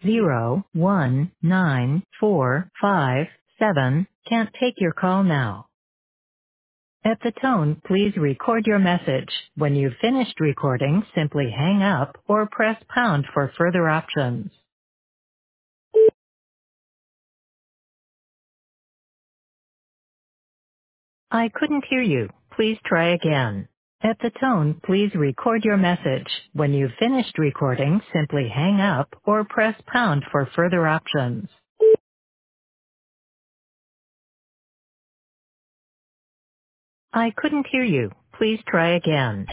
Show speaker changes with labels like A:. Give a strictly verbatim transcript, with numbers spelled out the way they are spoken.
A: zero one nine four five seven. Can't take your call now. At the tone, please record your message. When you've finished recording, simply hang up or press pound for further options. I couldn't hear you. Please try again. At the tone, please record your message. When you've finished recording, simply hang up or press pound for further options. I couldn't hear you. Please try again.